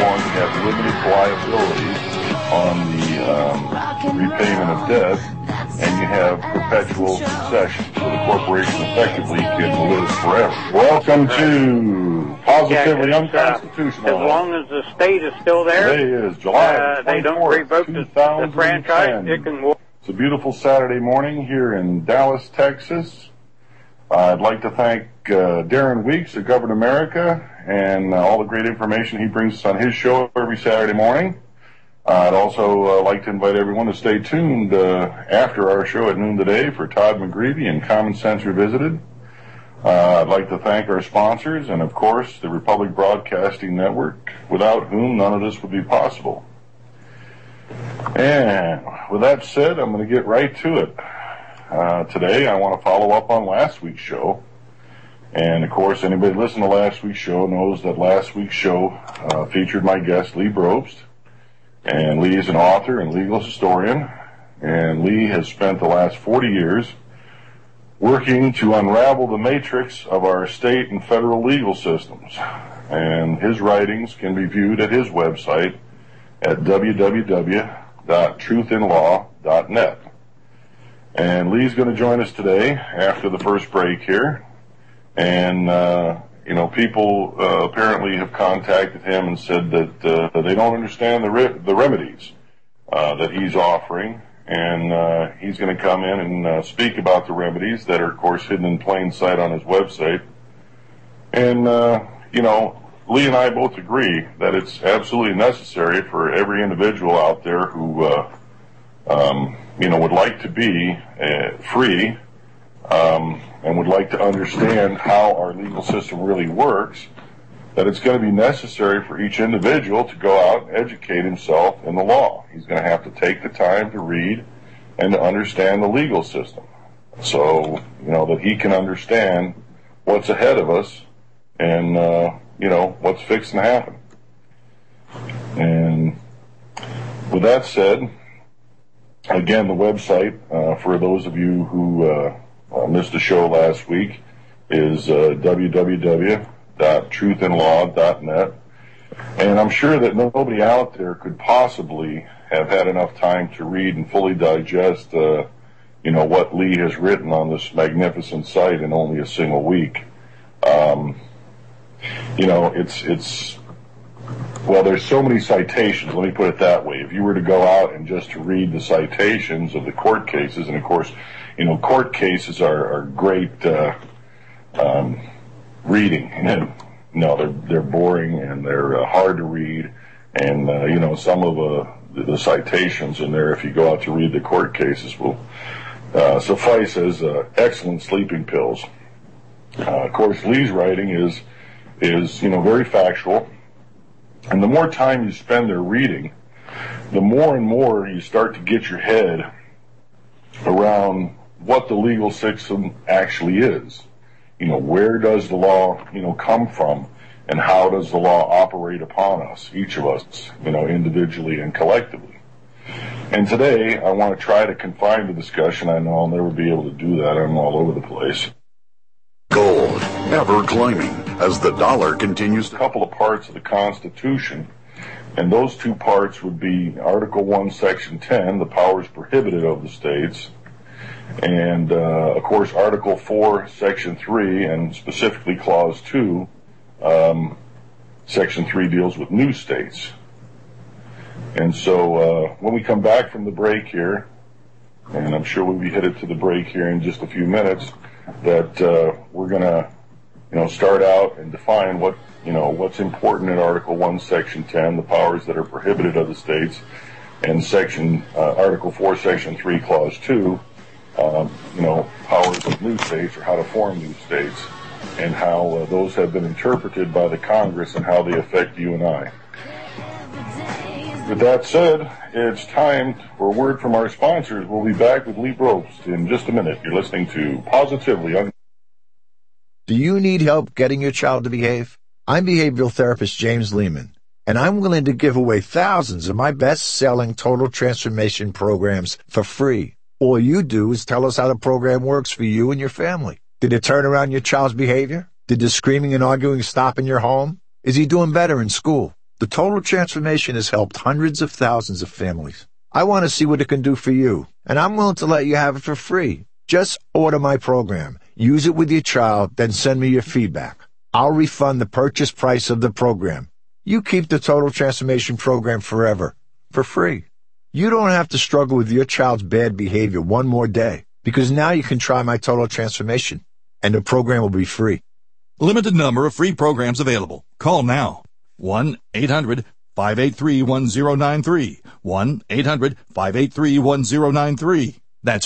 going to have limited liability on the repayment of debt, and you have perpetual succession, so the corporation effectively can live forever. Welcome to Positively Unconstitutional. As long as the state is still there, today is July 24th, they don't revoke the franchise, it can work. It's a beautiful Saturday morning here in Dallas, Texas. I'd like to thank Darren Weeks of Govern America and all the great information he brings us on his show every Saturday morning. I'd also like to invite everyone to stay tuned after our show at noon today for Todd McGreevy and Common Sense Revisited. I'd like to thank our sponsors and, of course, the Republic Broadcasting Network, without whom none of this would be possible. And with that said, I'm going to get right to it. Today, I want to follow up on last week's show. And, of course, anybody listening to last week's show knows that last week's show featured my guest, Lee Brobst. And Lee is an author and legal historian. And Lee has spent the last 40 years working to unravel the matrix of our state and federal legal systems. And his writings can be viewed at his website at www.truthinlaw.net. And Lee's going to join us today after the first break here. And, people apparently have contacted him and said that they don't understand the remedies that he's offering. And he's going to come in and speak about the remedies that are, of course, hidden in plain sight on his website. And, Lee and I both agree that it's absolutely necessary for every individual out there who would like to be free and would like to understand how our legal system really works, that it's going to be necessary for each individual to go out and educate himself in the law. He's going to have to take the time to read and to understand the legal system so, that he can understand what's ahead of us and, what's fixing to happen. And with that said, again, the website, for those of you who missed the show last week, is www.truthinlaw.net. And I'm sure that nobody out there could possibly have had enough time to read and fully digest, what Lee has written on this magnificent site in only a single week. There's so many citations, let me put it that way. If you were to go out and just to read the citations of the court cases, and of course, court cases are great reading. They're boring and they're hard to read, and some of the citations in there, if you go out to read the court cases, will suffice as excellent sleeping pills. Of course, Lee's writing is very factual. And the more time you spend there reading, the more and more you start to get your head around what the legal system actually is. Where does the law, come from, and how does the law operate upon us, each of us, individually and collectively. And today, I want to try to confine the discussion. I know I'll never be able to do that. I'm all over the place. Gold, ever climbing as the dollar continues to... A couple of parts of the Constitution, and those two parts would be Article 1, Section 10, the powers prohibited of the states, and, of course, Article 4, Section 3, and specifically Clause 2, Section 3 deals with new states. And so when we come back from the break here, and I'm sure we'll be headed to the break here in just a few minutes, that we're going to, start out and define what's important in Article 1, Section 10, the powers that are prohibited of the states, and Article 4, Section 3, Clause 2, powers of new states, or how to form new states, and how those have been interpreted by the Congress and how they affect you and I. With that said, it's time for a word from our sponsors. We'll be back with Lee Brobst in just a minute. You're listening to Positively. Do you need help getting your child to behave? I'm behavioral therapist James Lehman, and I'm willing to give away thousands of my best-selling total transformation programs for free. All you do is tell us how the program works for you and your family. Did it turn around your child's behavior? Did the screaming and arguing stop in your home? Is he doing better in school? The Total Transformation has helped hundreds of thousands of families. I want to see what it can do for you, and I'm willing to let you have it for free. Just order my program, use it with your child, then send me your feedback. I'll refund the purchase price of the program. You keep the Total Transformation Program forever, for free. You don't have to struggle with your child's bad behavior one more day, because now you can try my Total Transformation, and the program will be free. Limited number of free programs available. Call now. 1-800-583-1093. 1-800-583-1093. That's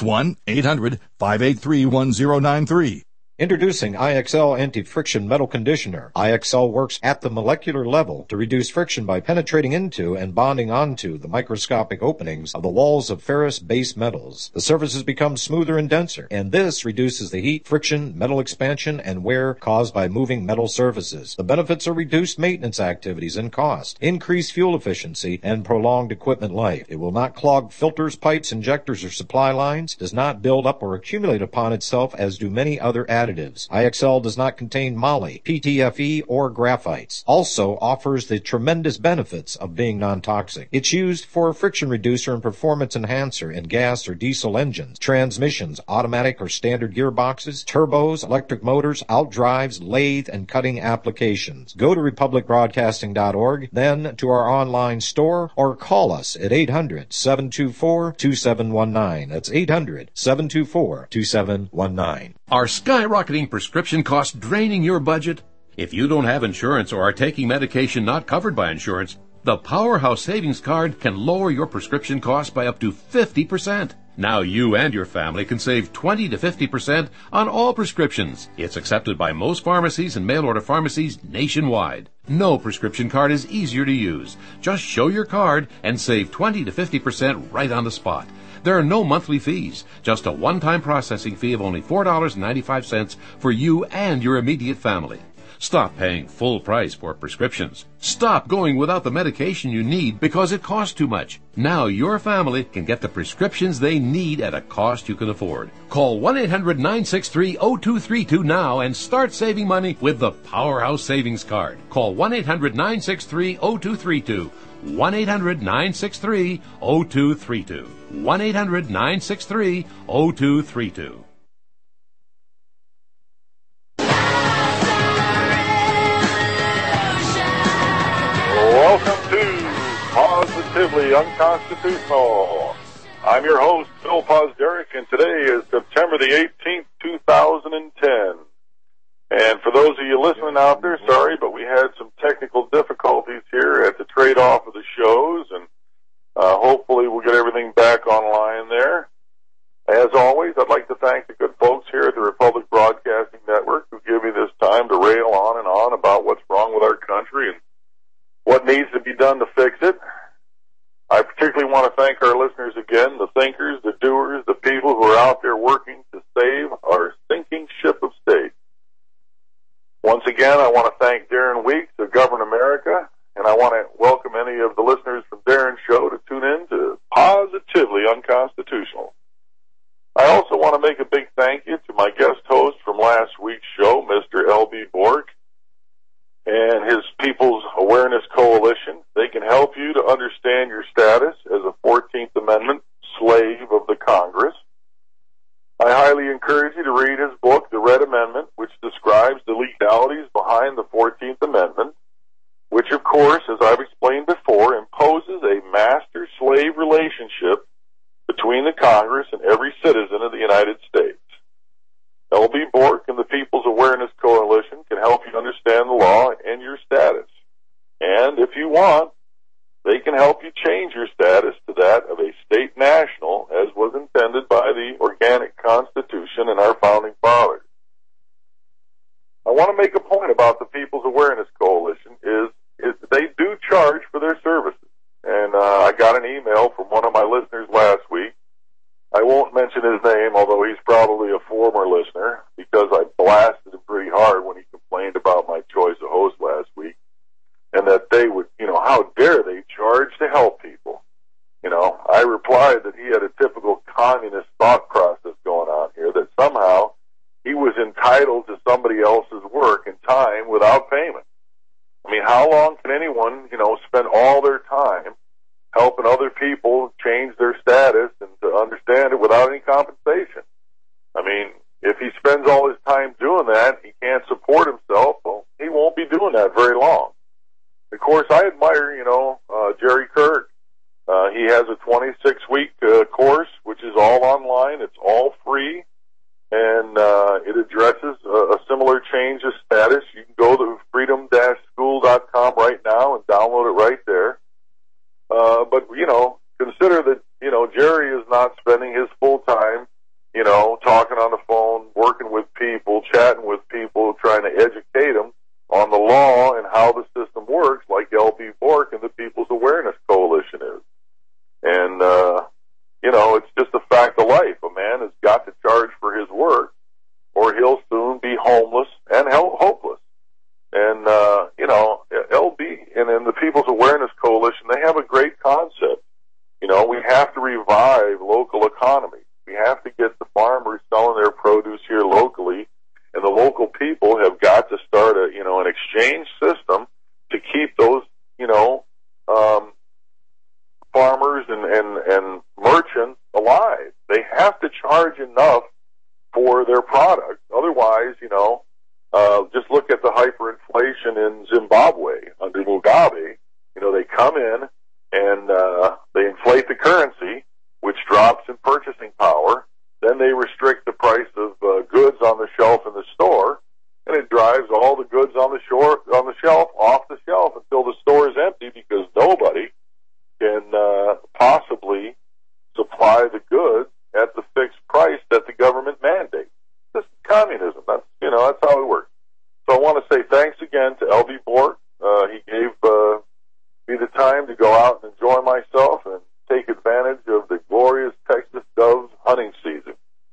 1-800-583-1093. Introducing IXL Anti-Friction Metal Conditioner. IXL works at the molecular level to reduce friction by penetrating into and bonding onto the microscopic openings of the walls of ferrous base metals. The surfaces become smoother and denser, and this reduces the heat, friction, metal expansion, and wear caused by moving metal surfaces. The benefits are reduced maintenance activities and cost, increased fuel efficiency, and prolonged equipment life. It will not clog filters, pipes, injectors, or supply lines, does not build up or accumulate upon itself as do many other additives. IXL does not contain moly, PTFE, or graphites. Also offers the tremendous benefits of being non-toxic. It's used for a friction reducer and performance enhancer in gas or diesel engines, transmissions, automatic or standard gearboxes, turbos, electric motors, outdrives, lathe, and cutting applications. Go to republicbroadcasting.org, then to our online store, or call us at 800-724-2719. That's 800-724-2719. Are skyrocketing prescription costs draining your budget? If you don't have insurance or are taking medication not covered by insurance, the Powerhouse Savings Card can lower your prescription costs by up to 50%. Now you and your family can save 20 to 50% on all prescriptions. It's accepted by most pharmacies and mail-order pharmacies nationwide. No prescription card is easier to use. Just show your card and save 20 to 50% right on the spot. There are no monthly fees, just a one-time processing fee of only $4.95 for you and your immediate family. Stop paying full price for prescriptions. Stop going without the medication you need because it costs too much. Now your family can get the prescriptions they need at a cost you can afford. Call 1-800-963-0232 now and start saving money with the Powerhouse Savings Card. Call 1-800-963-0232. 1-800-963-0232. 1-800-963-0232. Welcome to Positively Unconstitutional. I'm your host, Bill Pozderick, and today is September the 18th, 2010. And for those of you listening out there, sorry, but we had some technical difficulties here at the trade-off of the shows, and hopefully we'll get everything back online there. As always, I'd like to thank the good folks here at the Republic Broadcasting Network who give me this time to rail on and on about what's wrong with our country and what needs to be done to fix it. I particularly want to thank our listeners again, the thinkers, the doers, the people who are out there working to save our sinking ship of state. Once again, I want to thank Darren Weeks of Govern America, and I want to welcome any of the listeners from Darren's show to tune in to Positively Unconstitutional. I also want to make a big thank you to my guest host from last week's show, Mr. L.B. Bork, and his People's Awareness Coalition. They can help you to understand your status as a 14th Amendment slave of the Congress. I highly encourage you to read his book, The Red Amendment, which describes the legalities behind the 14th Amendment, which, of course, as I've explained before, imposes a master-slave relationship between the Congress and every citizen of the United States. L.B. Bork and the People's Awareness Coalition can help you understand the law and your status. And if you want, they can help you change your status to that of a state national, as was intended by the organic Constitution and our founding fathers. I want to make a point about the People's Awareness Coalition is they do charge for their services. And I got an email from one of my listeners last week. I won't mention his name, although he's probably a former listener, because I blasted him pretty hard when he complained about my choice of host last week, and that they would, how dare they charge to help people. I replied that he had a typical communist thought process going on here, that somehow he was entitled to somebody else's work and time without payment. I mean, how long can anyone, spend all their time helping other people change their status and to understand it without any compensation? I mean, if he spends all his time doing that, he can't support himself, well, he won't be doing that very long. Of course, I admire, Jerry Kirk. He has a 26-week course, which is all online. It's all free, and it addresses a similar change of status. You can go to freedom-school.com right now and download it right there. But, consider that, Jerry is not spending his full time, talking on the phone, working with people, chatting with people, trying to educate them on the law and how the system works, like L.B. Bork and the People's Awareness Coalition is. And, it's just a fact of life. A man has got to charge for his work, or he'll soon be homeless and hopeless. And, LB and the People's Awareness Coalition, they have a great concept. We have to revive local economy. We have to get the farmers selling their produce here locally, and the local people have got to start an exchange system to keep those, farmers and merchants alive. They have to charge enough for their product. Otherwise, just look at the hyperinflation in Zimbabwe under Mugabe. They come in and they inflate the currency, which drops in purchasing power. Then they restrict the price of goods on the shelf in the store, and it drives all the goods on the shelf off the shelf until the store is empty, because nobody can possibly supply the goods at the fixed price that the government mandates. This is communism. That's how it works. So I want to say thanks again to L.B. Bork. He gave me the time to go out and enjoy myself and take advantage of the glorious Texas dove hunting season.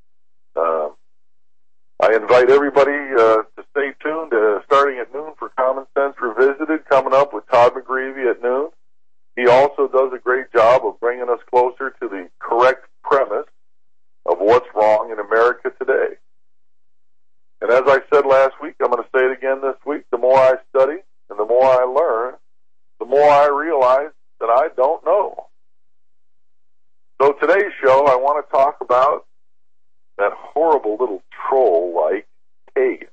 I invite everybody to stay tuned starting at noon for Common Sense Revisited, coming up with Todd McGreevy at noon. He also does a great job of bringing us closer to the correct premise of what's wrong in America today. And as I said last week, I'm going to say it again this week, the more I study and the more I learn, the more I realize that I don't know. So today's show, I want to talk about that horrible little troll like Kagan.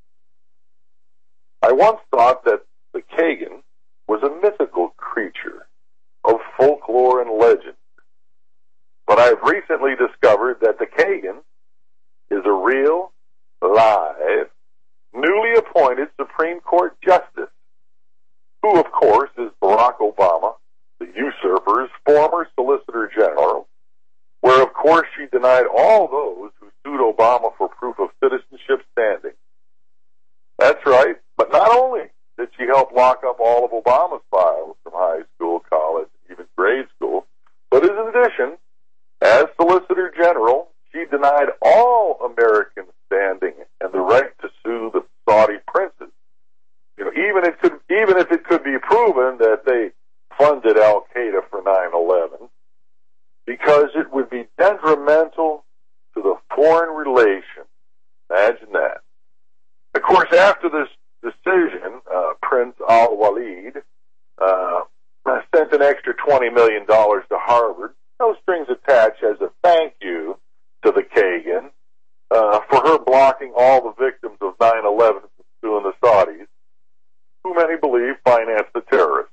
I once thought that the Kagan was a mythical creature of folklore and legend. But I've recently discovered that the Kagan is a real, live, newly appointed Supreme Court justice, who, of course, is Barack Obama, the usurper's former Solicitor General, where, of course, she denied all those who sued Obama for proof of citizenship standing. That's right, but not only did she help lock up all of Obama's files from high school, college, and even grade school, but in addition, as Solicitor General, she denied all American standing and the right to sue the Saudi princes. Even if it could be proven that they funded Al-Qaeda for 9/11, because it would be detrimental to the foreign relations. Imagine that. Of course, after this decision, Prince Al-Walid sent an extra $20 million to Harvard, no strings attached, as a thank you to the Kagan for her blocking all the victims of 9/11 from suing the Saudis, who many believe financed the terrorists.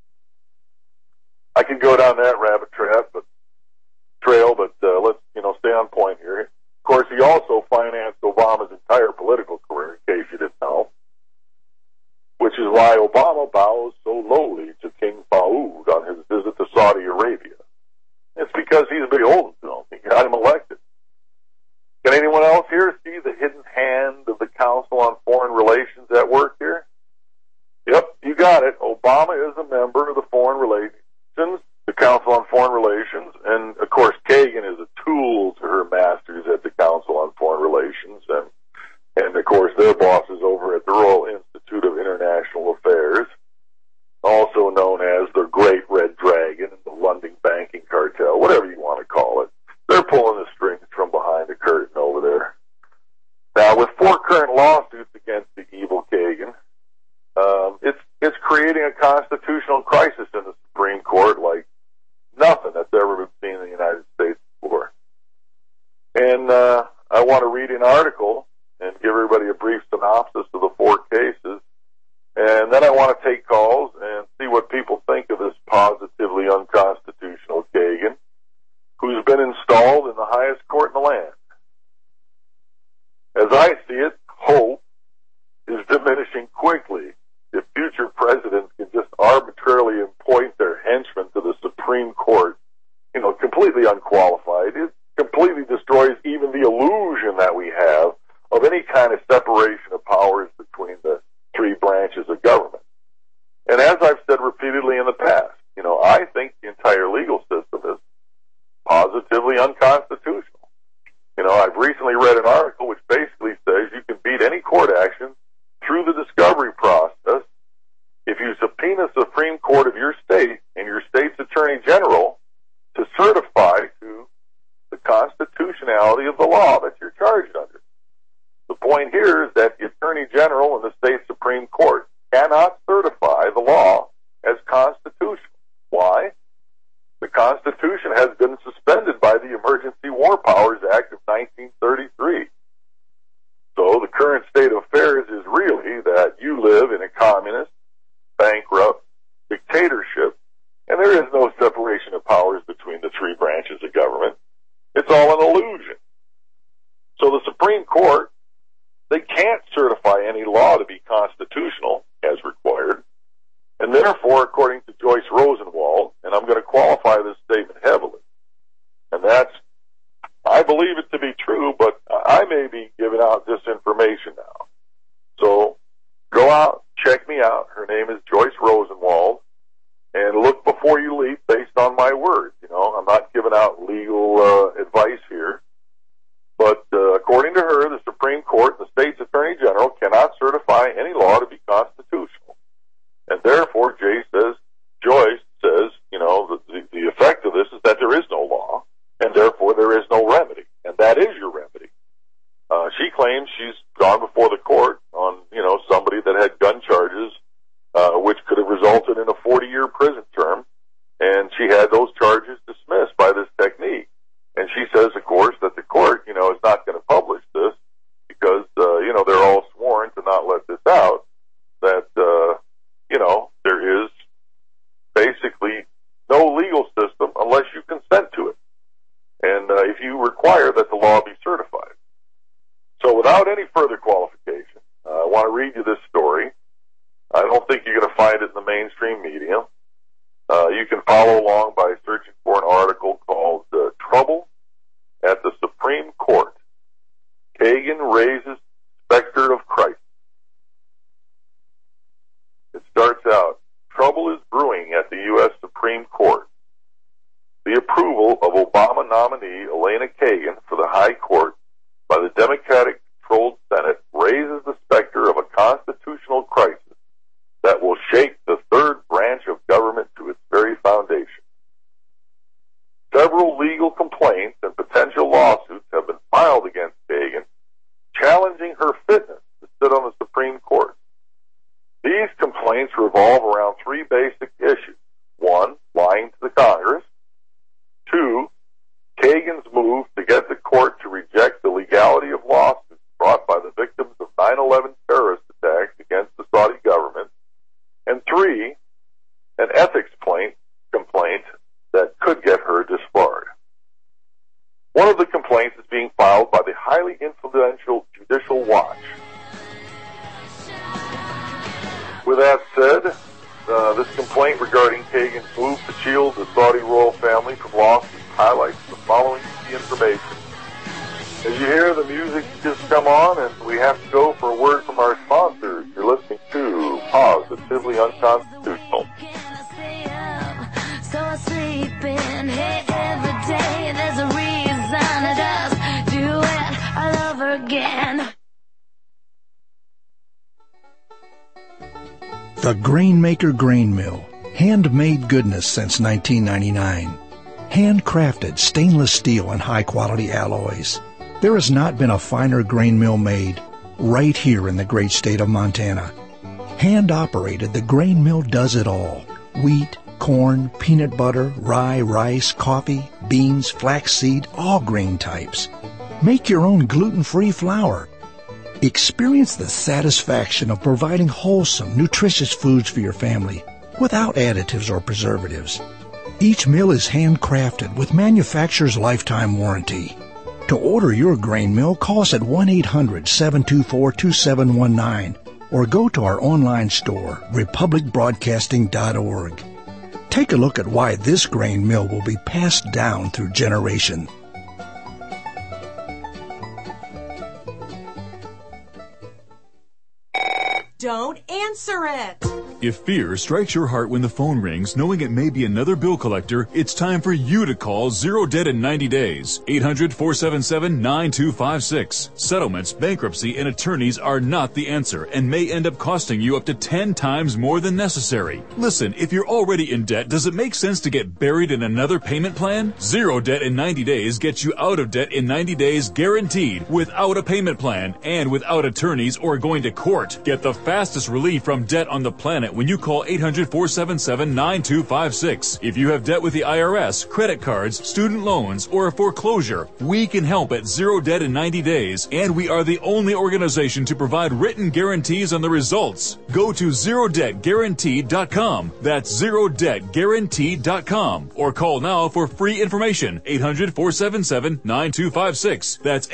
I could go down that rabbit trail, but let's stay on point here. Of course, he also financed Obama's entire political career, in case you didn't know, which is why Obama bows so lowly to King Farouk on his visit to Saudi Arabia. It's because he's beholden to him. He got him elected. Can anyone else here see the hidden hand of the Council on Foreign Relations at work here? Yep, you got it. Obama is a member of the Foreign Relations, the Council on Foreign Relations, and of course Kagan is a tool to her masters at the Council on Foreign Relations, and of course their bosses over at the Royal Institute of International Affairs, also known as the Great Red Dragon and the London Banking Cartel, whatever you want to call it. They're pulling the strings from behind the curtain over there. Now, with 4 current lawsuits against the evil Kagan, it's creating a constitutional crisis in the Supreme Court like nothing that's ever been seen in the United States before. And I want to read an article and give everybody a brief synopsis of the 4 cases. And then I want to take calls and see what people think of this positively unconstitutional Kagan, who's been installed in the highest court in the land. As I see it, hope is diminishing quickly if future presidents can just arbitrarily appoint their henchmen to the Supreme Court, completely unqualified. It completely destroys even the illusion that we have of any kind of separation of powers between the 3 branches of government. And as I've said repeatedly in the past, I think the entire legal system is positively unconstitutional. I've recently read an article which basically says you can beat any court action through the discovery process if you subpoena the Supreme Court of your state and your state's Attorney General to certify to the constitutionality of the law that you're charged under. The point here is that the Attorney General and the state Supreme Court cannot certify the law as constitutional. Why? The Constitution has been suspended by the Emergency War Powers Act of 1933. So the current state of affairs is really that you live in a communist, bankrupt dictatorship, and there is no separation of powers between the 3 branches of government. It's all an illusion. So the Supreme Court, they can't certify any law to be constitutional as required, and therefore, according to Joyce Rosenwald, and I'm going to qualify this statement heavily, and that's, I believe it to be true, but I may be giving out disinformation now. So go out, check me out. Her name is Joyce Rosenwald, and look before you leap based on my words. I'm not giving out legal advice here. But according to her, the Supreme Court and the state's Attorney General cannot certify any law to be constitutional. And therefore, Joyce says, the effect of this is that there is no law, and therefore there is no remedy. And that is your remedy. She claims she's gone before the court on, somebody that had gun charges, which could have resulted in a 40-year prison term, and she had those charges dismissed by this technique. And she says, of course, that the court, is not going to publish this because, they're all sworn to not let this out, that, there is basically no legal system unless you consent to it. And if you require that the law be certified. So without any further qualification, I want to read you this story. I don't think you're going to find it in the mainstream media. You can follow along by searching for an article called Trouble at the Supreme Court. Kagan raises specter of crisis. It starts out, trouble is brewing at the U.S. Supreme Court. The approval of Obama nominee Elena Kagan for the High Court by the Democratic-controlled Senate raises the specter of a constitutional crisis that will shake the 3rd branch of government to its very foundation. Several legal complaints and potential lawsuits have been filed against Kagan, challenging her fitness to sit on the Supreme Court. These complaints revolve around 3 basic issues. 1, lying to the Congress. 2, Kagan's move to get the court to reject the legality of lawsuits brought by the victims of 9/11 terrorist attacks against the Saudi government. And 3, an ethics complaint that could get her disbarred. One of the complaints is being filed by the highly influential Judicial Watch. With that said, this complaint regarding Kagan's move to shield the Saudi royal family from lawsuits highlights the following key information. As you hear, the music just come on, and we have to go for a word from our sponsors. You're listening to Positively Unconstitutional. So I sleep in here every day. There's a reason it does do it all over again. The Grainmaker Grain Mill. Handmade goodness since 1999. Handcrafted stainless steel and high-quality alloys. There has not been a finer grain mill made right here in the great state of Montana. Hand-operated, the grain mill does it all. Wheat, corn, peanut butter, rye, rice, coffee, beans, flaxseed, all grain types. Make your own gluten-free flour. Experience the satisfaction of providing wholesome, nutritious foods for your family without additives or preservatives. Each mill is handcrafted with manufacturer's lifetime warranty. To order your grain mill, call us at 1-800-724-2719 or go to our online store, republicbroadcasting.org. Take a look at why this grain mill will be passed down through generation. Don't answer it! If fear strikes your heart when the phone rings, knowing it may be another bill collector, it's time for you to call Zero Debt in 90 days. 800-477-9256. Settlements, bankruptcy, and attorneys are not the answer and may end up costing you up to 10 times more than necessary. Listen, if you're already in debt, does it make sense to get buried in another payment plan? Zero Debt in 90 days gets you out of debt in 90 days guaranteed, without a payment plan and without attorneys or going to court. Get the fastest relief from debt on the planet when you call 800-477-9256. If you have debt with the IRS, credit cards, student loans, or a foreclosure, we can help at Zero Debt in 90 days, and we are the only organization to provide written guarantees on the results. Go to ZeroDebtGuaranteed.com. That's ZeroDebtGuaranteed.com. Or call now for free information. 800-477-9256. That's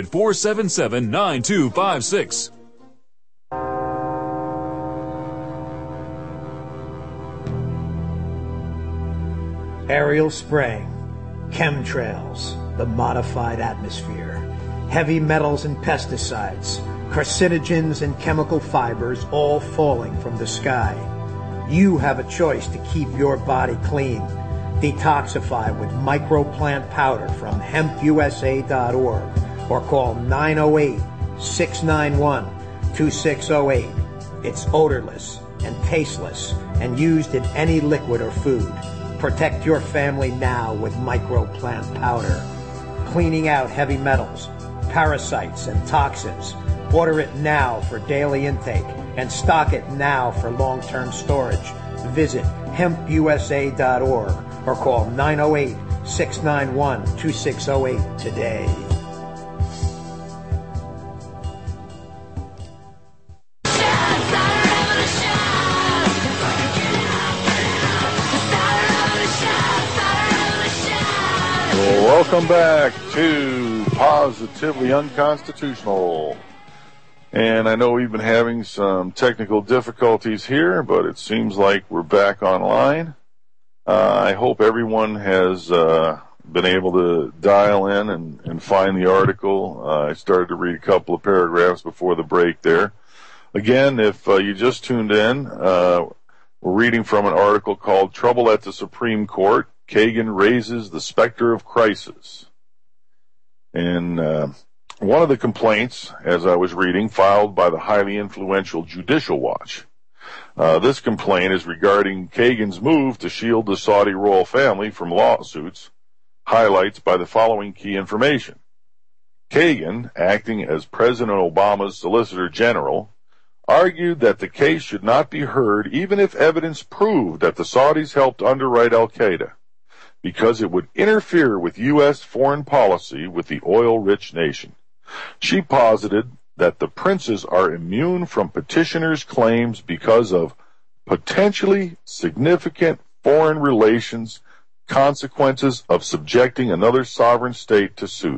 800-477-9256. Aerial spraying, chemtrails, the modified atmosphere, heavy metals and pesticides, carcinogens and chemical fibers all falling from the sky. You have a choice to keep your body clean. Detoxify with microplant powder from hempusa.org or call 908-691-2608. It's odorless and tasteless and used in any liquid or food. Protect your family now with microplant powder. Cleaning out heavy metals, parasites, and toxins. Order it now for daily intake and stock it now for long-term storage. Visit hempusa.org or call 908-691-2608 today. Welcome back to Positively Unconstitutional. And I know we've been having some technical difficulties here, but it seems like we're back online. I hope everyone has been able to dial in and find the article. I started to read a couple of paragraphs before the break there. Again, if you just tuned in, we're reading from an article called Trouble at the Supreme Court. Kagan raises the specter of crisis. And one of the complaints, as I was reading, filed by the highly influential Judicial Watch. This complaint is regarding Kagan's move to shield the Saudi royal family from lawsuits, highlights by the following key information. Kagan, acting as President Obama's Solicitor General, argued that the case should not be heard even if evidence proved that the Saudis helped underwrite al-Qaeda, because it would interfere with U.S. foreign policy with the oil-rich nation. She posited that the princes are immune from petitioners' claims because of potentially significant foreign relations consequences of subjecting another sovereign state to suit.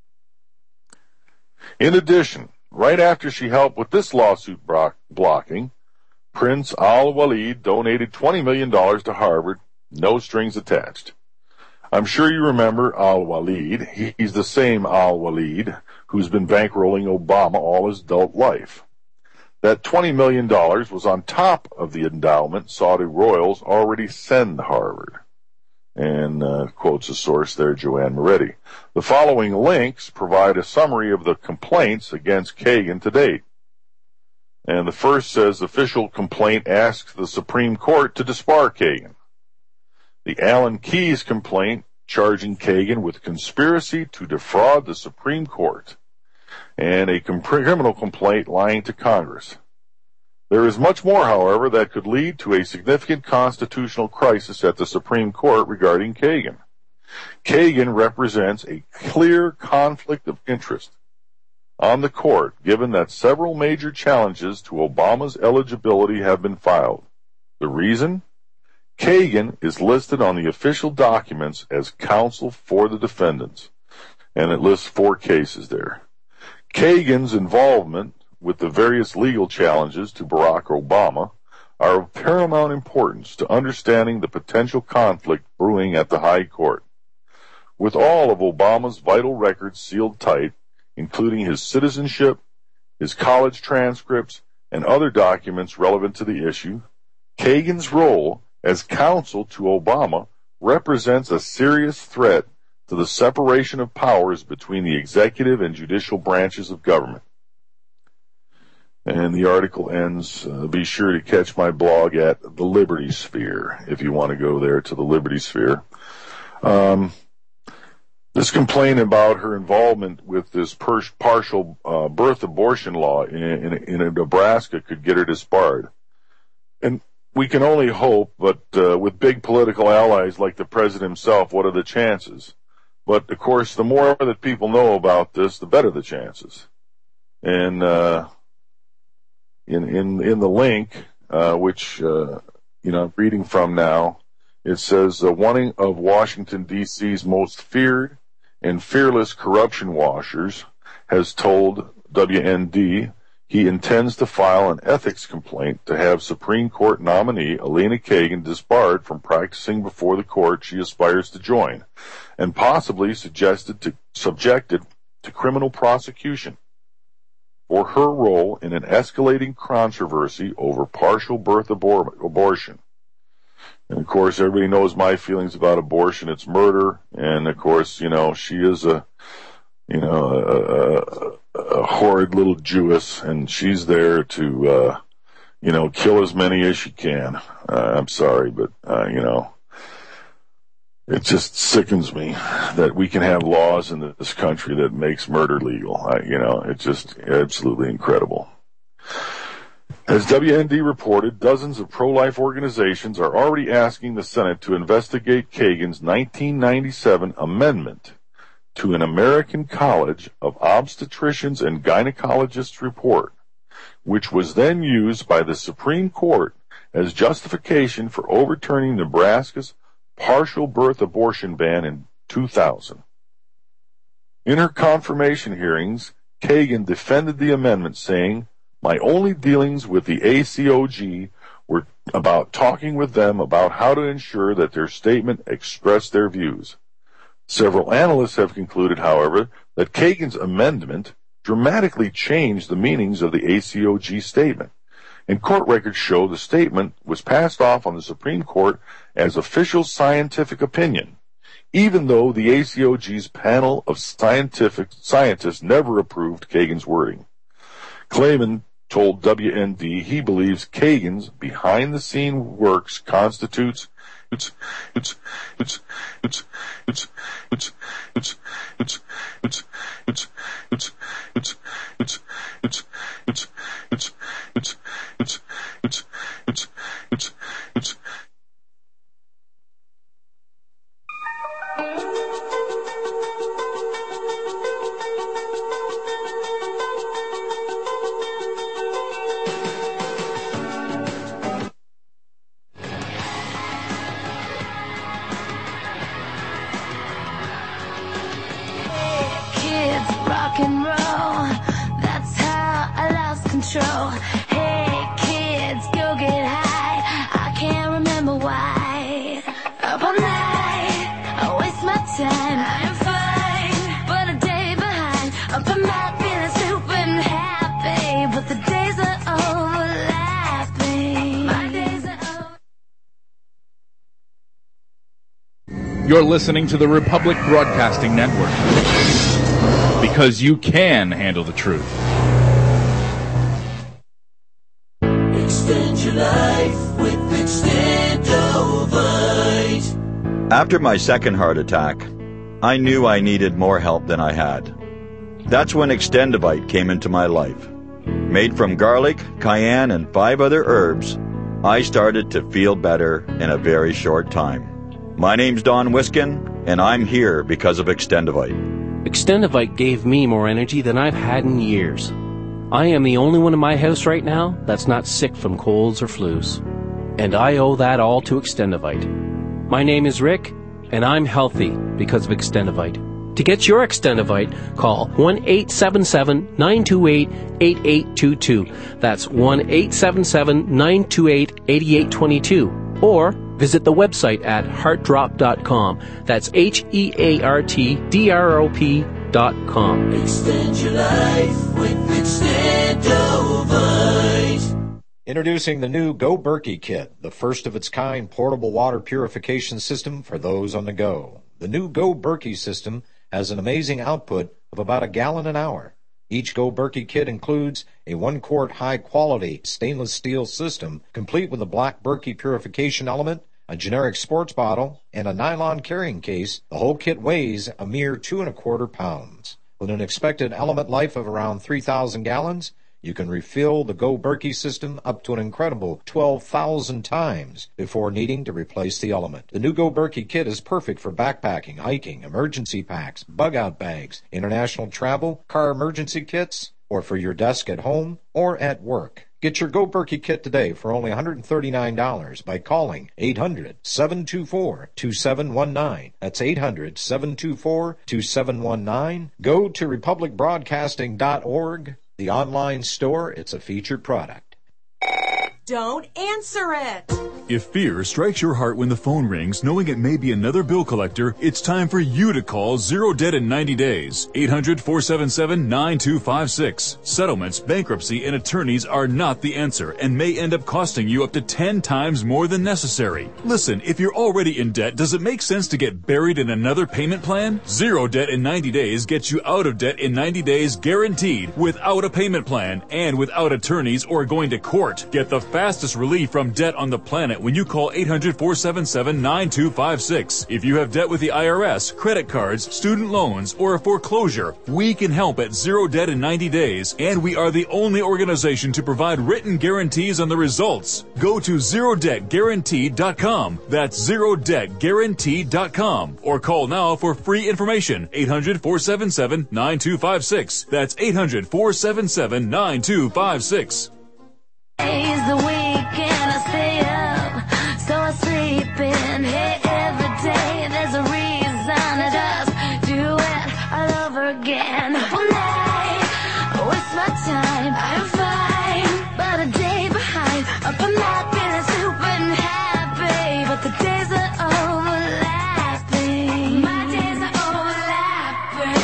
In addition, right after she helped with this lawsuit blocking, Prince Al-Walid donated $20 million to Harvard, no strings attached. I'm sure you remember Al-Walid. He's the same Al-Walid who's been bankrolling Obama all his adult life. That $20 million was on top of the endowment Saudi royals already send Harvard. And quotes a source there, Joanne Moretti. The following links provide a summary of the complaints against Kagan to date. And the first says, official complaint asks the Supreme Court to disbar Kagan. The Alan Keyes complaint charging Kagan with conspiracy to defraud the Supreme Court, and a criminal complaint lying to Congress. There is much more, however, that could lead to a significant constitutional crisis at the Supreme Court regarding Kagan. Kagan represents a clear conflict of interest on the court, given that several major challenges to Obama's eligibility have been filed. The reason? Kagan is listed on the official documents as counsel for the defendants, and it lists 4 cases there. Kagan's involvement with the various legal challenges to Barack Obama are of paramount importance to understanding the potential conflict brewing at the High Court. With all of Obama's vital records sealed tight, including his citizenship, his college transcripts, and other documents relevant to the issue, Kagan's role as counsel to Obama represents a serious threat to the separation of powers between the executive and judicial branches of government. And the article ends, be sure to catch my blog at the Liberty Sphere, if you want to go there to the Liberty Sphere. This complaint about her involvement with this partial birth abortion law in Nebraska could get her disbarred. And we can only hope, but with big political allies like the president himself, what are the chances? But, of course, the more that people know about this, the better the chances. And in the link, which I'm reading from now, it says, one of Washington, D.C.'s most feared and fearless corruption washers has told WND he intends to file an ethics complaint to have Supreme Court nominee Elena Kagan disbarred from practicing before the court she aspires to join, and possibly subjected to criminal prosecution for her role in an escalating controversy over partial birth abortion. And, of course, everybody knows my feelings about abortion. It's murder. And, of course, she is a horrid little Jewess, and she's there to, kill as many as she can. I'm sorry, but, it just sickens me that we can have laws in this country that makes murder legal. It's just absolutely incredible. As WND reported, dozens of pro-life organizations are already asking the Senate to investigate Kagan's 1997 amendment to an American College of Obstetricians and Gynecologists report, which was then used by the Supreme Court as justification for overturning Nebraska's partial birth abortion ban in 2000. In her confirmation hearings, Kagan defended the amendment, saying, "My only dealings with the ACOG were about talking with them about how to ensure that their statement expressed their views." Several analysts have concluded, however, that Kagan's amendment dramatically changed the meanings of the ACOG statement, and court records show the statement was passed off on the Supreme Court as official scientific opinion, even though the ACOG's panel of scientists never approved Kagan's wording. Klayman told WND he believes Kagan's behind-the-scene works constitutes Hey kids, go get high. I can't remember why. Up all night, I waste my time. I'm fine, but a day behind. Up in my feeling stupid and happy, but the days are overlapping. My days are over. You're listening to the Republic Broadcasting Network, because you can handle the truth. Extend your life with Extendovite. After my second heart attack, I knew I needed more help than I had. That's when Extendovite came into my life. Made from garlic, cayenne, and 5 other herbs, I started to feel better in a very short time. My name's Don Wiskin, and I'm here because of Extendivite. Extendivite gave me more energy than I've had in years. I am the only one in my house right now that's not sick from colds or flus. And I owe that all to Extendivite. My name is Rick, and I'm healthy because of Extendivite. To get your Extendivite, call 1-877-928-8822. That's 1-877-928-8822. Or visit the website at heartdrop.com. That's HEARTDROP.com. Extend your life with Extendovite. Introducing the new Go Berkey Kit, the first of its kind portable water purification system for those on the go. The new Go Berkey system has an amazing output of about a gallon an hour. Each Go Berkey kit includes a 1-quart high-quality stainless steel system, complete with a black Berkey purification element, a generic sports bottle, and a nylon carrying case. The whole kit weighs a mere 2¼ pounds. With an expected element life of around 3,000 gallons, you can refill the Go Berkey system up to an incredible 12,000 times before needing to replace the element. The new Go Berkey kit is perfect for backpacking, hiking, emergency packs, bug-out bags, international travel, car emergency kits, or for your desk at home or at work. Get your Go Berkey kit today for only $139 by calling 800-724-2719. That's 800-724-2719. Go to republicbroadcasting.org. The online store, it's a featured product. Don't answer it. If fear strikes your heart when the phone rings, knowing it may be another bill collector, it's time for you to call Zero Debt in 90 days. 800-477-9256. Settlements, bankruptcy, and attorneys are not the answer and may end up costing you up to 10 times more than necessary. Listen, if you're already in debt, does it make sense to get buried in another payment plan? Zero Debt in 90 days gets you out of debt in 90 days guaranteed, without a payment plan and without attorneys or going to court. Get the fastest relief from debt on the planet when you call 800-477-9256. If you have debt with the IRS, credit cards, student loans, or a foreclosure, we can help at Zero Debt in 90 days, and we are the only organization to provide written guarantees on the results. Go to ZeroDebtGuaranteed.com. That's ZeroDebtGuaranteed.com. Or call now for free information. 800-477-9256. That's 800-477-9256. Days the week and I stay up, so I sleep in here every day. There's a reason I just do it all over again. All night, I waste my time, I'm fine, but a day behind. Up I'm not feeling super happy, but the days are overlapping. My days are overlapping.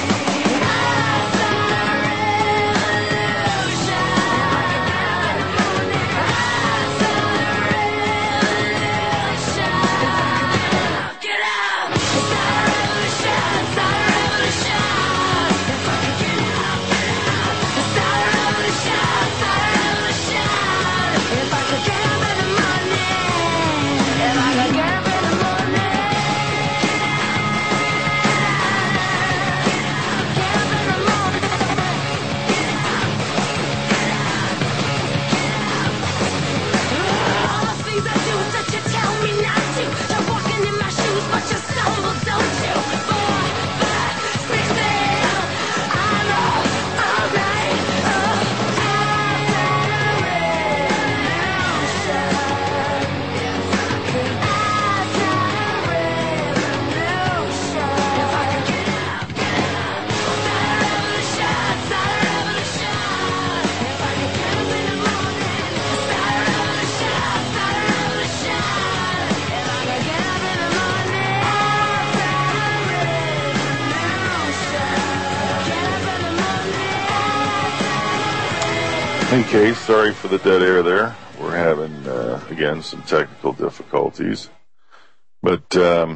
Hey, Case, sorry for the dead air there. We're having, again, some technical difficulties. But, yeah,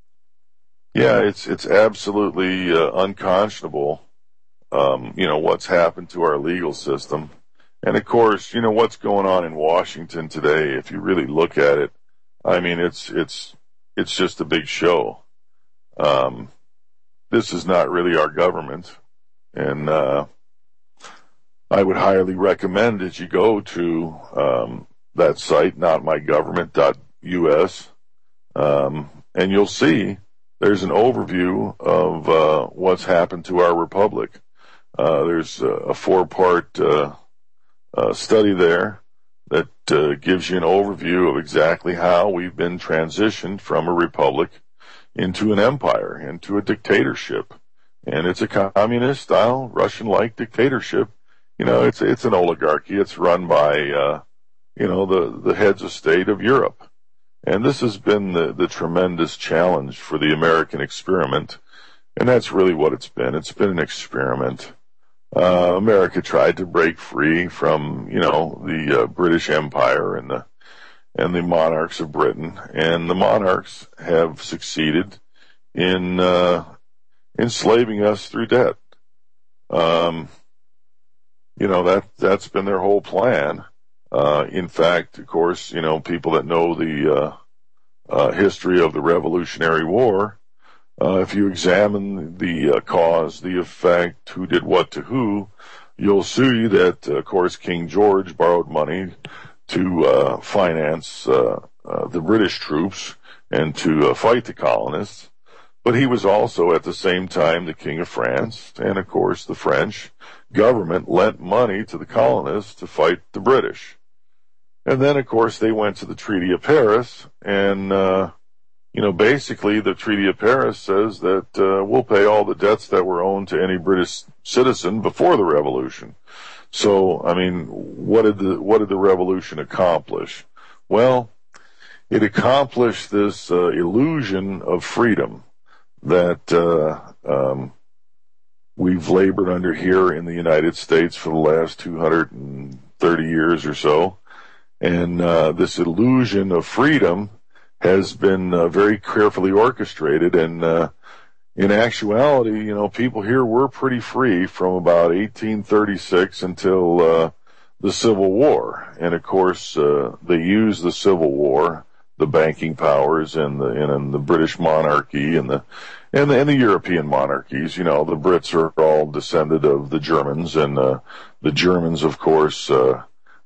it's absolutely unconscionable, what's happened to our legal system. And, of course, what's going on in Washington today, if you really look at it, I mean, it's just a big show. This is not really our government. And, I would highly recommend that you go to that site, notmygovernment.us, and you'll see there's an overview of what's happened to our republic. There's a 4-part study there that gives you an overview of exactly how we've been transitioned from a republic into an empire, into a dictatorship. And it's a communist-style, Russian-like dictatorship. You know, it's an oligarchy. It's run by, the heads of state of Europe. And this has been the tremendous challenge for the American experiment. And that's really what it's been. It's been an experiment. America tried to break free from, the British Empire and the monarchs of Britain. And the monarchs have succeeded in enslaving us through debt. That's been their whole plan. In fact, of course, people that know the history of the Revolutionary War, if you examine the cause, the effect, who did what to who, you'll see that, of course, King George borrowed money to finance the British troops and to fight the colonists. But he was also at the same time the King of France, and of course the French government lent money to the colonists to fight the British. And then, of course, they went to the Treaty of Paris, and, basically the Treaty of Paris says that we'll pay all the debts that were owed to any British citizen before the Revolution. So, I mean, what did the Revolution accomplish? Well, it accomplished this illusion of freedom that we've labored under here in the United States for the last 230 years or so. And this illusion of freedom has been very carefully orchestrated. And in actuality, people here were pretty free from about 1836 until the Civil War. And of course, they used the Civil War, the banking powers and the British monarchy and the European monarchies. The Brits are all descended of the Germans, and the Germans, of course, the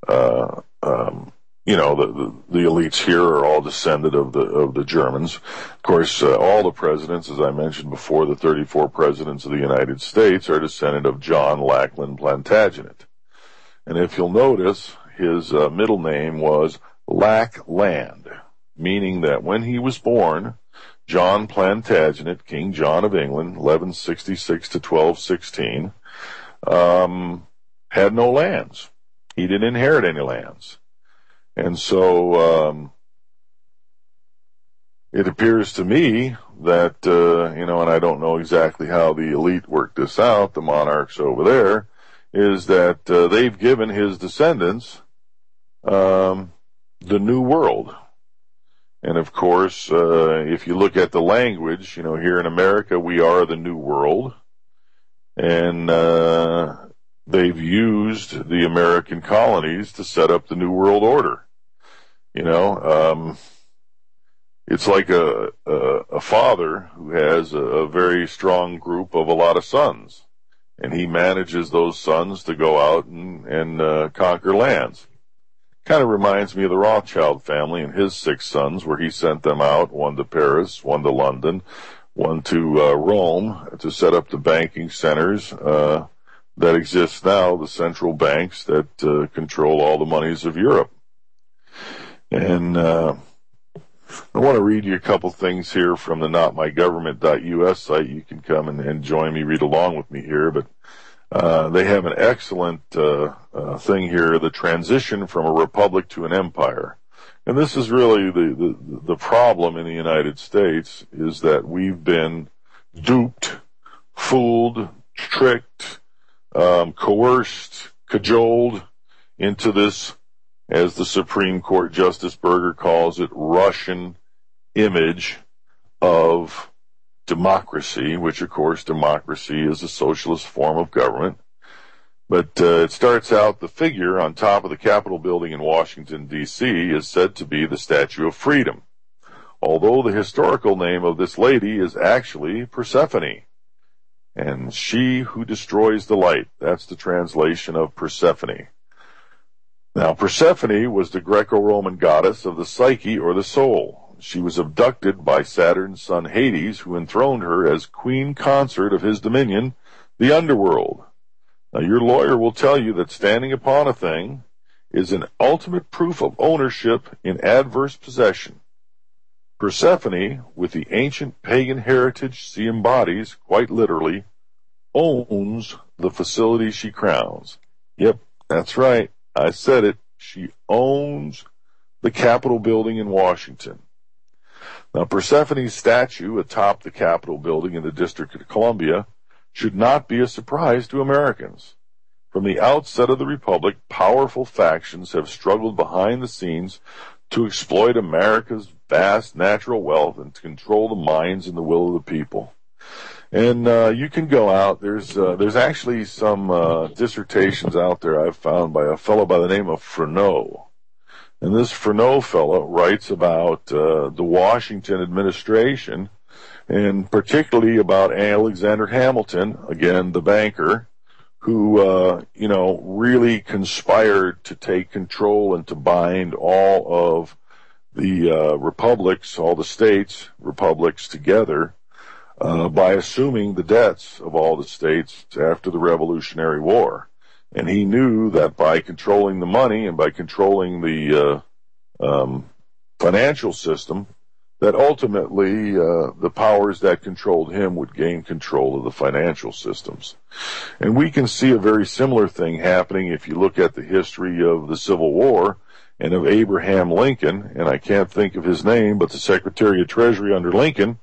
elites here are all descended of the Germans. Of course, all the presidents, as I mentioned before, the 34 presidents of the United States are descended of John Lackland Plantagenet. And if you'll notice, his middle name was Lackland, meaning that when he was born, John Plantagenet, King John of England, 1166 to 1216, had no lands. He didn't inherit any lands. And so it appears to me that, and I don't know exactly how the elite worked this out, the monarchs over there, is that they've given his descendants the New World. And of course, if you look at the language, here in America, we are the New World. And they've used the American colonies to set up the New World Order. It's like a father who has a very strong group of a lot of sons, and he manages those sons to go out and conquer lands. Kind of reminds me of the Rothschild family and his 6 sons, where he sent them out, one to Paris, one to London, one to Rome, to set up the banking centers that exist now, the central banks that control all the monies of Europe. And I want to read you a couple things here from the notmygovernment.us site. You can come and join me, read along with me here, but they have an excellent thing here, the transition from a republic to an empire. And this is really the problem in the United States, is that we've been duped, fooled, tricked, coerced, cajoled into this, as the Supreme Court Justice Berger calls it, Russian image of democracy, which of course democracy is a socialist form of government. But it starts out, the figure on top of the Capitol building in Washington, D.C. is said to be the Statue of Freedom, although the historical name of this lady is actually Persephone. and she who destroys the light. That's the translation of Persephone. Now, Persephone was the Greco-Roman goddess of the psyche or the soul. She was abducted by Saturn's son Hades, who enthroned her as queen consort of his dominion, the underworld. Now, your lawyer will tell you that standing upon a thing is an ultimate proof of ownership in adverse possession. Persephone, with the ancient pagan heritage she embodies, quite literally, owns the facility she crowns. Yep, that's right. I said it. She owns the Capitol building in Washington. Now, Persephone's statue atop the Capitol building in the District of Columbia should not be a surprise to Americans. From the outset of the Republic, powerful factions have struggled behind the scenes to exploit America's vast natural wealth and to control the minds and the will of the people. And you can go out. There's actually some dissertations out there I've found by a fellow by the name of Freneau. And this Freneau fellow writes about the Washington administration, and particularly about Alexander Hamilton, again, the banker, who, really conspired to take control and to bind all of the republics, all the states, republics together, by assuming the debts of all the states after the Revolutionary War. And he knew that by controlling the money and by controlling the financial system, that ultimately the powers that controlled him would gain control of the financial systems. And we can see a very similar thing happening if you look at the history of the Civil War and of Abraham Lincoln, and I can't think of his name, but the Secretary of Treasury under Lincoln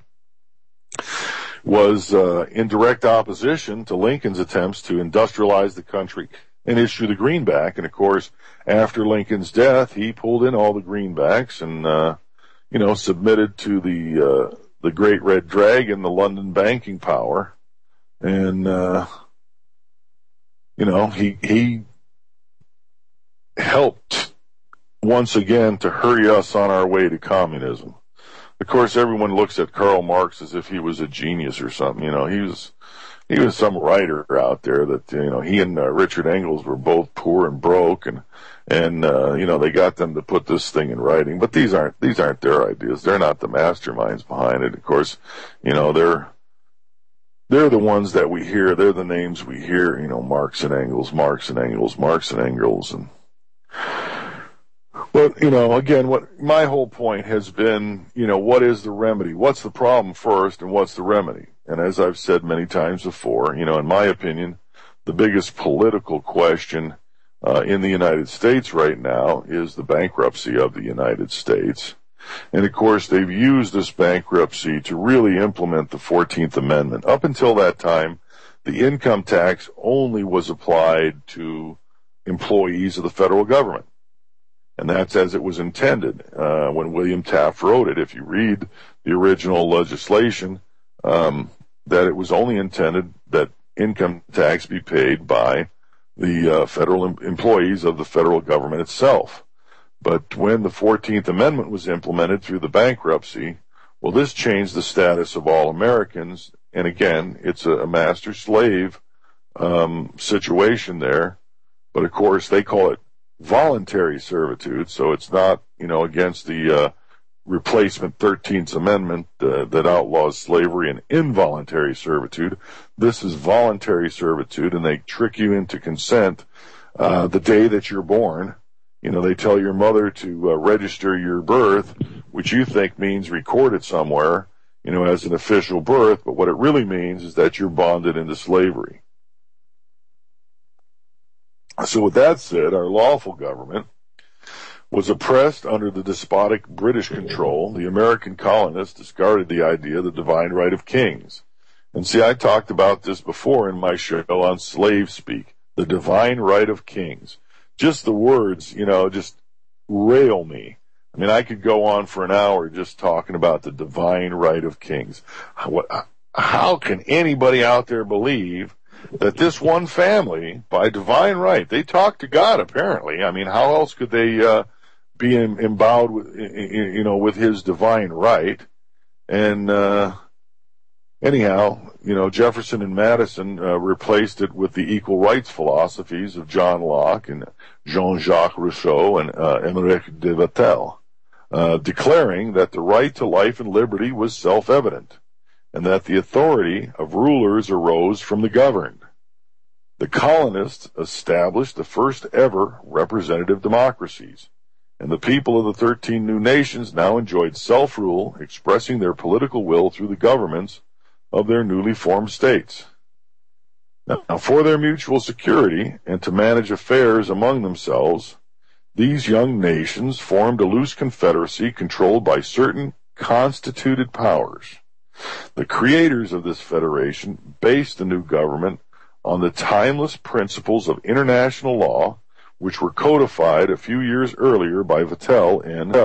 was in direct opposition to Lincoln's attempts to industrialize the country and issue the greenback. And of course, after Lincoln's death, he pulled in all the greenbacks and submitted to the Great Red Dragon, the London banking power, and he helped once again to hurry us on our way to communism. Of course, everyone looks at Karl Marx as if he was a genius or something. He was some writer out there that he and Richard Engels were both poor and broke, and they got them to put this thing in writing. But these aren't their ideas. They're not the masterminds behind it. Of course, they're the ones that we hear. They're the names we hear. Marx and Engels, Marx and Engels, Marx and Engels, and. But, again, what my whole point has been, what is the remedy? What's the problem first, and what's the remedy? And as I've said many times before, in my opinion, the biggest political question in the United States right now is the bankruptcy of the United States. And, of course, they've used this bankruptcy to really implement the 14th Amendment. Up until that time, the income tax only was applied to employees of the federal government. And that's as it was intended when William Taft wrote it. If you read the original legislation, that it was only intended that income tax be paid by the federal employees of the federal government itself. But when the 14th Amendment was implemented through the bankruptcy, well, this changed the status of all Americans. And again, it's a master-slave situation there. But of course, they call it voluntary servitude, so it's not, against the replacement 13th Amendment that outlaws slavery and involuntary servitude. This is voluntary servitude, and they trick you into consent the day that you're born. They tell your mother to register your birth, which you think means record it somewhere, as an official birth, but what it really means is that you're bonded into slavery. So with that said, our lawful government was oppressed under the despotic British control. The American colonists discarded the idea of the divine right of kings. And see, I talked about this before in my show on Slave Speak, the divine right of kings. Just the words, just rail me. I mean, I could go on for an hour just talking about the divine right of kings. How can anybody out there believe that this one family, by divine right, they talk to God, apparently. I mean, how else could they be endowed with, with his divine right? And, Anyhow, Jefferson and Madison replaced it with the equal rights philosophies of John Locke and Jean-Jacques Rousseau and Émeric de Vattel, declaring that the right to life and liberty was self-evident, and that the authority of rulers arose from the governed. The colonists established the first ever representative democracies, and the people of the 13 new nations now enjoyed self-rule, expressing their political will through the governments of their newly formed states. Now, for their mutual security and to manage affairs among themselves, these young nations formed a loose confederacy controlled by certain constituted powers. The creators of this federation based the new government on the timeless principles of international law, which were codified a few years earlier by Vattel and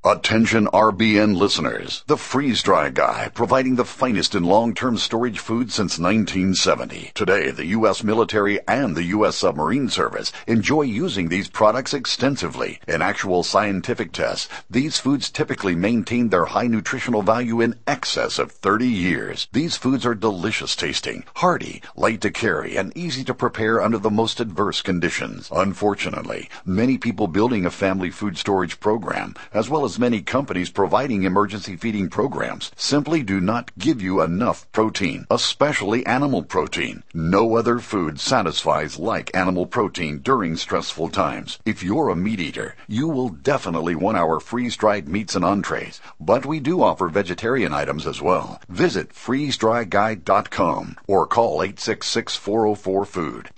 Attention RBN listeners. The Freeze Dry Guy, providing the finest in long-term storage food since 1970. Today, the U.S. military and the U.S. Submarine Service enjoy using these products extensively. In actual scientific tests, these foods typically maintain their high nutritional value in excess of 30 years. These foods are delicious tasting, hearty, light to carry, and easy to prepare under the most adverse conditions. Unfortunately, many people building a family food storage program, as well as many companies providing emergency feeding programs, simply do not give you enough protein, especially animal protein. No other food satisfies like animal protein during stressful times. If you're a meat eater, you will definitely want our freeze-dried meats and entrees, but we do offer vegetarian items as well. Visit freezedryguide.com or call 866-404-FOOD,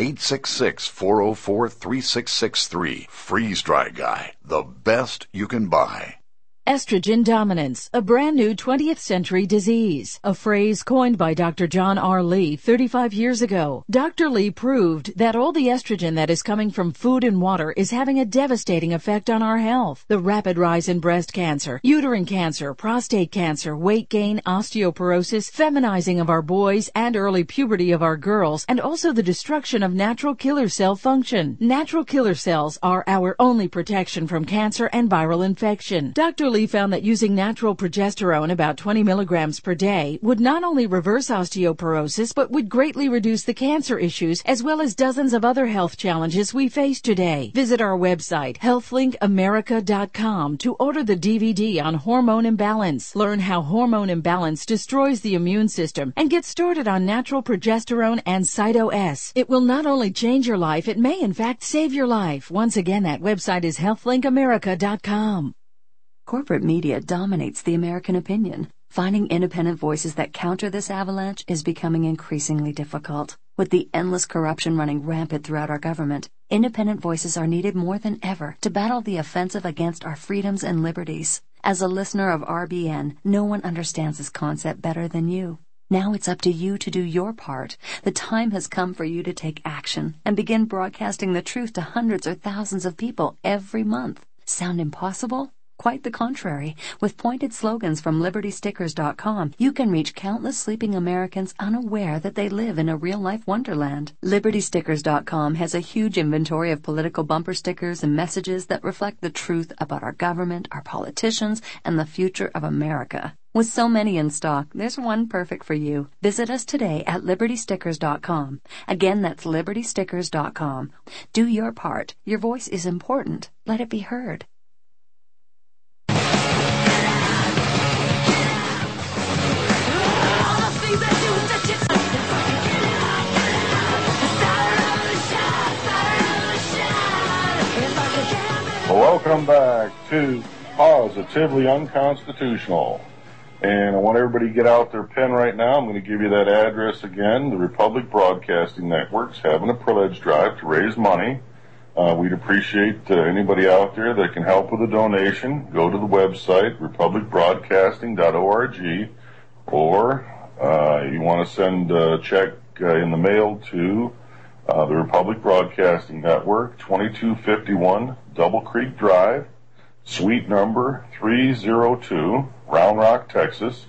866-404-3663. Freeze Dry Guy, the best you can buy. Estrogen dominance, a brand new 20th century disease, a phrase coined by Dr. John R. Lee 35 years ago. Dr. Lee proved that all the estrogen that is coming from food and water is having a devastating effect on our health. The rapid rise in breast cancer, uterine cancer, prostate cancer, weight gain, osteoporosis, feminizing of our boys, and early puberty of our girls, and also the destruction of natural killer cell function. Natural killer cells are our only protection from cancer and viral infection. Dr. Lee found that using natural progesterone, about 20 milligrams per day, would not only reverse osteoporosis, but would greatly reduce the cancer issues as well as dozens of other health challenges we face today. Visit our website, healthlinkAmerica.com, to order the DVD on hormone imbalance. Learn how hormone imbalance destroys the immune system and get started on natural progesterone and Cyto-S. It will not only change your life, it may in fact save your life. Once again, that website is healthlinkAmerica.com. Corporate media dominates the American opinion. Finding independent voices that counter this avalanche is becoming increasingly difficult. With the endless corruption running rampant throughout our government, independent voices are needed more than ever to battle the offensive against our freedoms and liberties. As a listener of RBN, no one understands this concept better than you. Now it's up to you to do your part. The time has come for you to take action and begin broadcasting the truth to hundreds or thousands of people every month. Sound impossible? Quite the contrary. With pointed slogans from LibertyStickers.com, you can reach countless sleeping Americans unaware that they live in a real-life wonderland. LibertyStickers.com has a huge inventory of political bumper stickers and messages that reflect the truth about our government, our politicians, and the future of America. With so many in stock, there's one perfect for you. Visit us today at LibertyStickers.com. Again, that's LibertyStickers.com. Do your part. Your voice is important. Let it be heard. Welcome back to Positively Unconstitutional. And I want everybody to get out their pen right now. I'm going to give you that address again. The Republic Broadcasting Network's having a pledge drive to raise money. We'd appreciate anybody out there that can help with a donation. Go to the website, republicbroadcasting.org, or you want to send a check in the mail to the Republic Broadcasting Network, 2251 Double Creek Drive, suite number 302, Round Rock, Texas,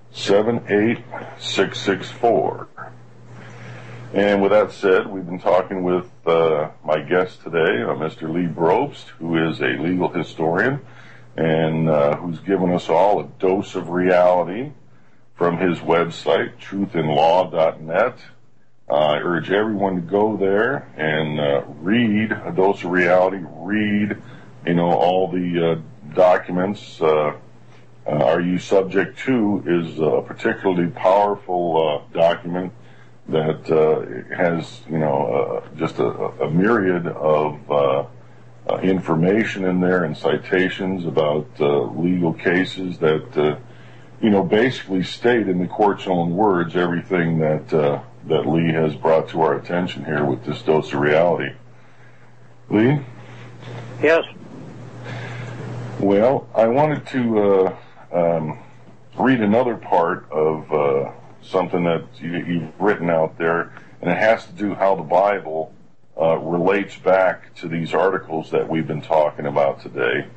78664. And with that said, we've been talking with my guest today, Mr. Lee Brobst, who is a legal historian and who's given us all a dose of reality from his website, truthinlaw.net. I urge everyone to go there and read A Dose of Reality, read, all the documents. Are You Subject To is a particularly powerful document that has, just a myriad of information in there and citations about legal cases that, basically state in the court's own words everything that Lee has brought to our attention here with this Dose of Reality. Lee? Yes. Well, I wanted to read another part of something that you've written out there, and it has to do how the Bible relates back to these articles that we've been talking about today.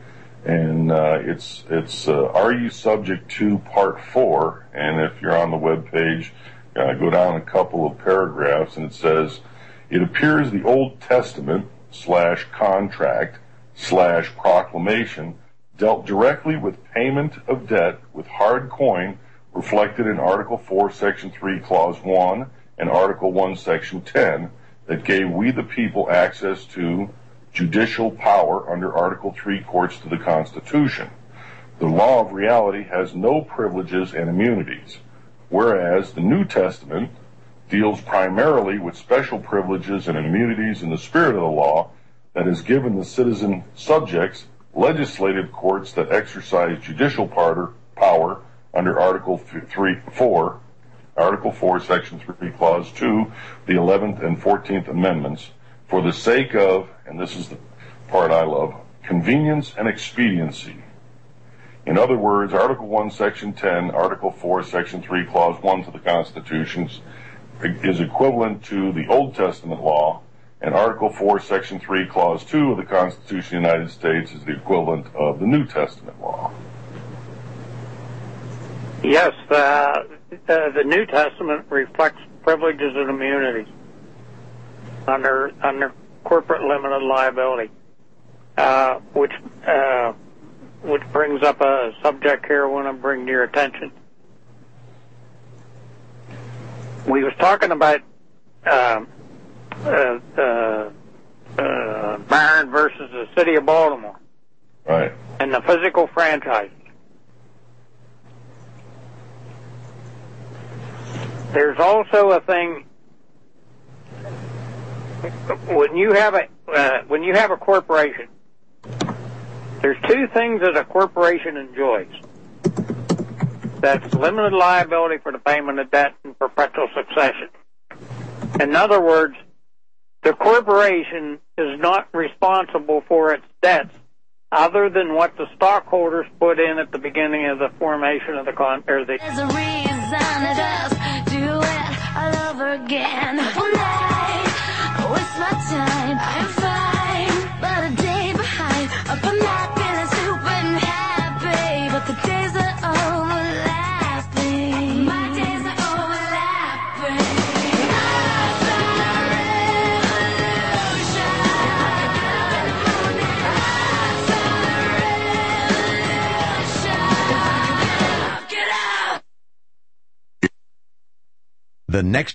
And it's Are You Subject to Part 4? And if you're on the webpage, go down a couple of paragraphs, and it says, it appears the Old Testament /contract /proclamation dealt directly with payment of debt with hard coin reflected in Article 4, Section 3, Clause 1, and Article 1, Section 10, that gave we the people access to judicial power under Article 3 courts to the Constitution. The law of reality has no privileges and immunities, whereas the New Testament deals primarily with special privileges and immunities in the spirit of the law that has given the citizen subjects legislative courts that exercise judicial power under Article 4, Section 3, Clause 2, the 11th and 14th Amendments, for the sake of, and this is the part I love, convenience and expediency. In other words, Article 1, Section 10, Article 4, Section 3, Clause 1 to the Constitution is equivalent to the Old Testament law, and Article 4, Section 3, Clause 2 of the Constitution of the United States is the equivalent of the New Testament law. Yes, the New Testament reflects privileges and immunities under corporate limited liability, which brings up a subject here I want to bring to your attention. We was talking about Barron versus the City of Baltimore, right? And the physical franchise. There's also a thing when you have a corporation. There's two things that a corporation enjoys. That's limited liability for the payment of debt and perpetual succession. In other words, the corporation is not responsible for its debts other than what the stockholders put in at the beginning of the formation of the There's a reason it does do it all over again. All night, I waste my time, I'm fine, but a day behind. Up I'm not feeling super happy, but the days are overlapping. My days are overlapping. I found a revolution. I found a revolution. Get out! The next